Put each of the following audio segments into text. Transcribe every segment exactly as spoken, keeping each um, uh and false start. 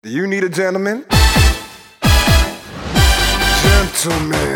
Do you need a gentleman? Gentleman.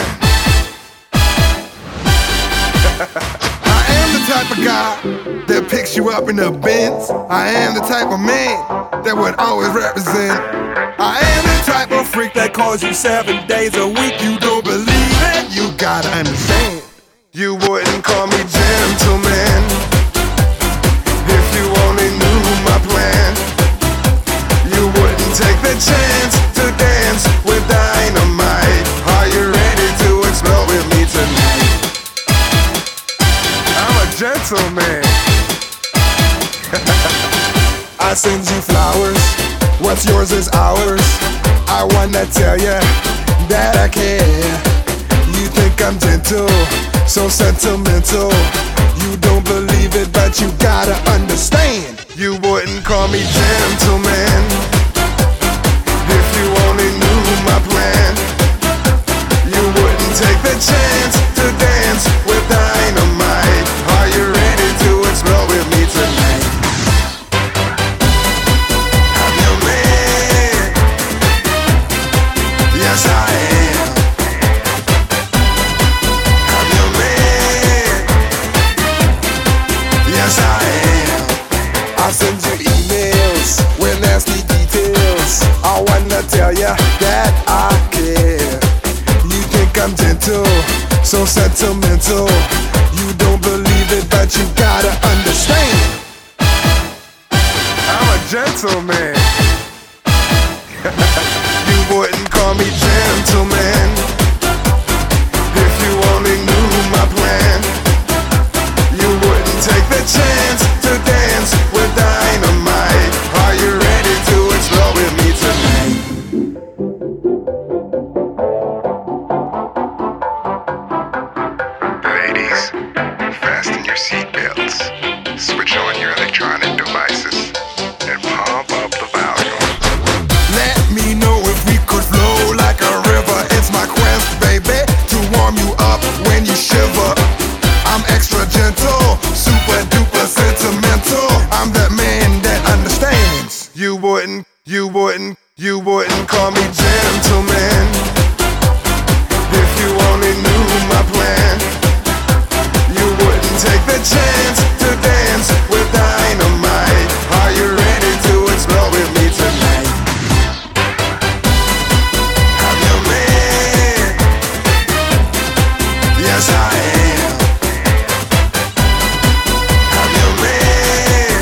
I am the type of guy that picks you up in the Benz. I am the type of man that would always represent. I am the type of freak that calls you seven days a week. You don't believe it? You gotta understand. You wouldn't call me gentleman if you only knew my plan. You wouldn't take the chance to dance with dynamite. Are you ready to explode with me tonight? I'm a gentleman. I send you flowers. What's yours is ours. I wanna tell ya that I care. You think I'm gentle, so sentimental. You don't believe it, but you gotta understand. You wouldn't call me gentleman if you only knew my plan. You wouldn't take the chance to dance with dynamite. Are you ready to explode with me tonight? I'm your man. Yes, I am. I'm your man. Yes, I am. I send you emails with nasty details. I wanna tell ya that I care. You think I'm gentle, so sentimental. You don't believe it, but you gotta understand. I'm a gentleman. You wouldn't call me gentleman if you only knew my plan. You wouldn't take the chance to dance with dynamite. Are you ready to explode with me tonight? Ladies, fasten your seatbelts, switch on your electronic devices, and pump up the volume. Let me know if we could flow like a river. It's my quest, baby, to warm you up when you shiver. I'm extra gentle, super duper sentimental. I'm that man that understands. You wouldn't, you wouldn't, you wouldn't call me gentleman if you only knew my plan. You wouldn't take the chance to dance with dynamite. Are you ready to explode with me tonight? I'm your man. Yes, I am. I'm your man.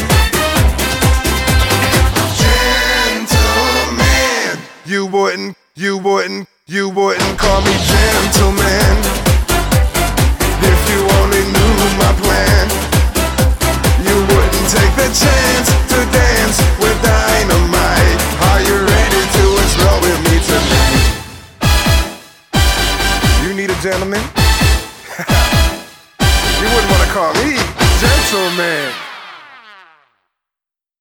Gentleman. You wouldn't, you wouldn't, you wouldn't call me gentleman if you only knew my plan. You wouldn't take the chance to dance with dynamite. Are you ready to explode with me tonight? You need a gentleman? You wouldn't want to call me gentleman.